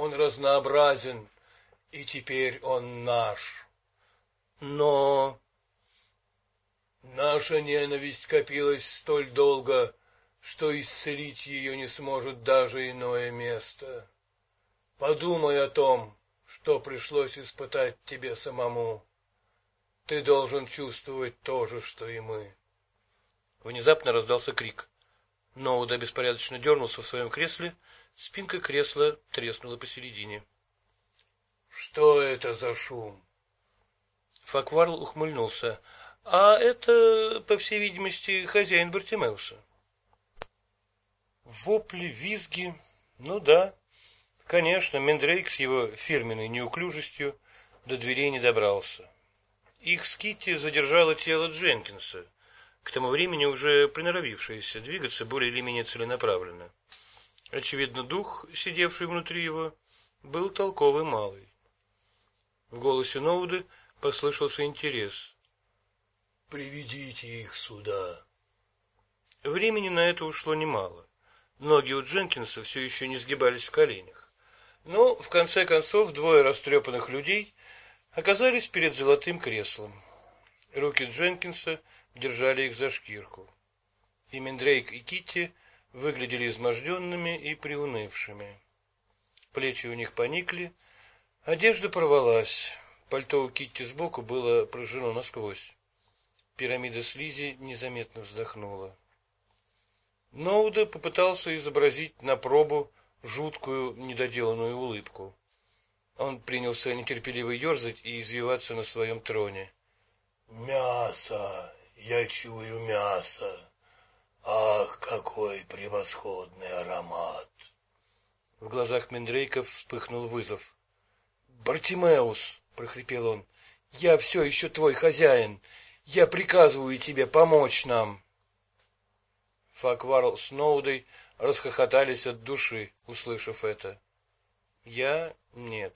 он разнообразен, и теперь он наш. Но наша ненависть копилась столь долго, что исцелить ее не сможет даже иное место. Подумай о том, что пришлось испытать тебе самому. Ты должен чувствовать то же, что и мы. Внезапно раздался крик. Ноуда беспорядочно дернулся в своем кресле, спинка кресла треснула посередине. Что это за шум? Факварл ухмыльнулся. А это, по всей видимости, хозяин Бартимеуса. Вопли, визги. Ну да, конечно, Мендрейк с его фирменной неуклюжестью до дверей не добрался. Их с Китти задержало тело Дженкинса, к тому времени уже приноровившееся двигаться более или менее целенаправленно. Очевидно, дух, сидевший внутри его, был толковый малый. В голосе Ноуды послышался интерес. «Приведите их сюда». Времени на это ушло немало. Ноги у Дженкинса все еще не сгибались в коленях. Но, в конце концов, двое растрепанных людей оказались перед золотым креслом. Руки Дженкинса держали их за шкирку. И Мендрейк, и Китти выглядели изможденными и приунывшими. Плечи у них поникли, одежда порвалась, пальто у Китти сбоку было прожжено насквозь. Пирамида слизи незаметно вздохнула. Ноуда попытался изобразить на пробу жуткую недоделанную улыбку. Он принялся нетерпеливо ерзать и извиваться на своем троне. «Мясо! Я чую мясо! Ах, какой превосходный аромат!» В глазах Мендрейка вспыхнул вызов. «Бартимеус!» — прохрипел он. «Я все еще твой хозяин! Я приказываю тебе помочь нам!» Факварл с Ноудой расхохотались от души, услышав это. Я — нет.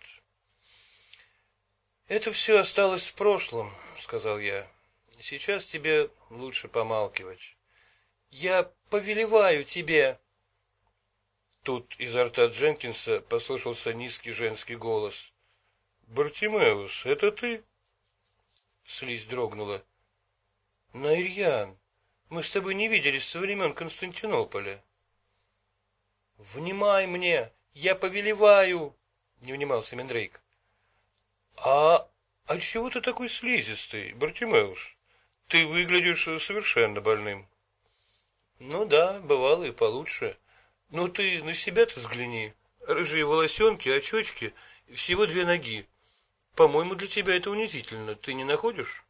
«Это все осталось в прошлом», — сказал я. «Сейчас тебе лучше помалкивать». «Я повелеваю тебе!» Тут изо рта Дженкинса послышался низкий женский голос. «Бартимеус, это ты?» Слизь дрогнула. «Наирьян, мы с тобой не виделись со времен Константинополя». «Внимай мне! Я повелеваю!» — не внимался Мендрейк. «А чего ты такой слизистый, Бартимеус? Ты выглядишь совершенно больным». «Ну да, бывало и получше. Но ты на себя-то взгляни. Рыжие волосенки, очечки, всего 2 ноги. По-моему, для тебя это унизительно. Ты не находишь?»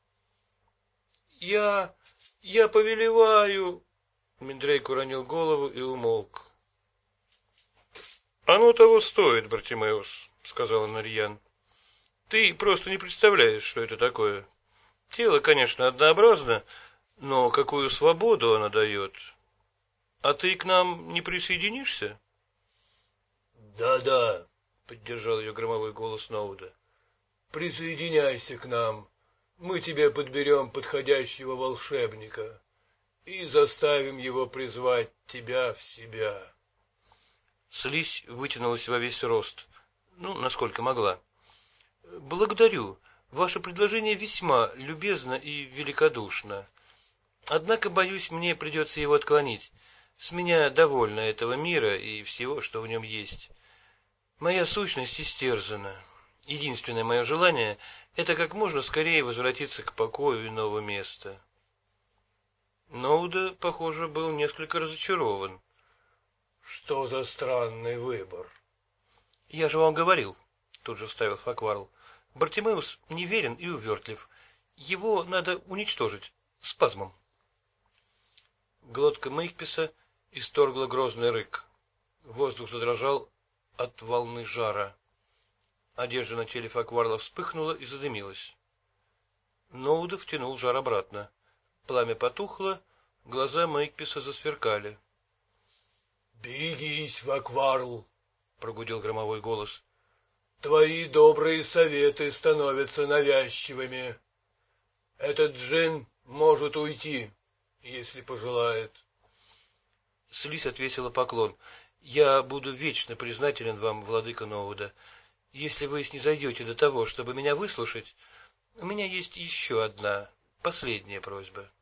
Я повелеваю!» Мендрейк уронил голову и умолк. «Оно того стоит, Бартимеус», — сказал Нарьян. «Ты просто не представляешь, что это такое. Тело, конечно, однообразно, но какую свободу оно дает. А ты к нам не присоединишься?» «Да-да», — поддержал ее громовой голос Ноуда. «присоединяйся к нам. Мы тебе подберем подходящего волшебника и заставим его призвать тебя в себя». Слизь вытянулась во весь рост, насколько могла. «Благодарю. Ваше предложение весьма любезно и великодушно. Однако, боюсь, мне придется его отклонить. С меня довольно этого мира и всего, что в нем есть. Моя сущность истерзана. Единственное мое желание — это как можно скорее возвратиться к покою иного места». Ноуда, похоже, был несколько разочарован. «Что за странный выбор?» «Я же вам говорил», — тут же вставил Факварл. «Бартимеус неверен и увертлив. Его надо уничтожить спазмом». Глотка Мейкписа исторгла грозный рык. Воздух задрожал от волны жара. Одежда на теле Факварла вспыхнула и задымилась. Ноуда втянул жар обратно. Пламя потухло, глаза Мейкписа засверкали. «Берегись, Факварл!» — прогудел громовой голос. «Твои добрые советы становятся навязчивыми. Этот джин может уйти, если пожелает». Слизь отвесила поклон. Я буду вечно признателен вам, владыка Ноуда. Если вы снизойдете до того, чтобы меня выслушать, у меня есть еще одна, последняя просьба.